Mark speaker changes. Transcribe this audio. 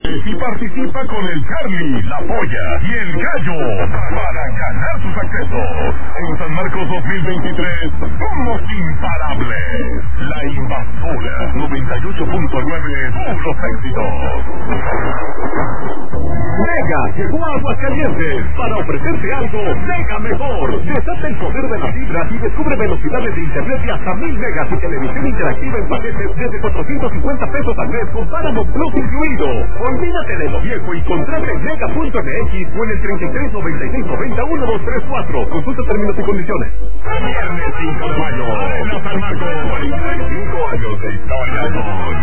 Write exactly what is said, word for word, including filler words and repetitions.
Speaker 1: Y participa con el Charlie, la Polla y el Gallo para ganar sus accesos. En San Marcos dos mil veintitrés somos imparables. La Invasora noventa y ocho punto nueve, puros éxitos. Mega llegó a Aguascalientes para ofrecerte algo mega mejor. Desata el poder de la fibra y descubre velocidades de internet de hasta mil megas y televisión interactiva en paquetes desde cuatrocientos cincuenta pesos al mes con Paramount Plus incluido. Olvídate de lo viejo y contrata en mega punto m x o en el treinta y tres noventa y seis noventa uno dos tres cuatro. Consulta términos y condiciones. Viernes cinco de mayo, Arena San Marcos, cuarenta y cinco años de historia.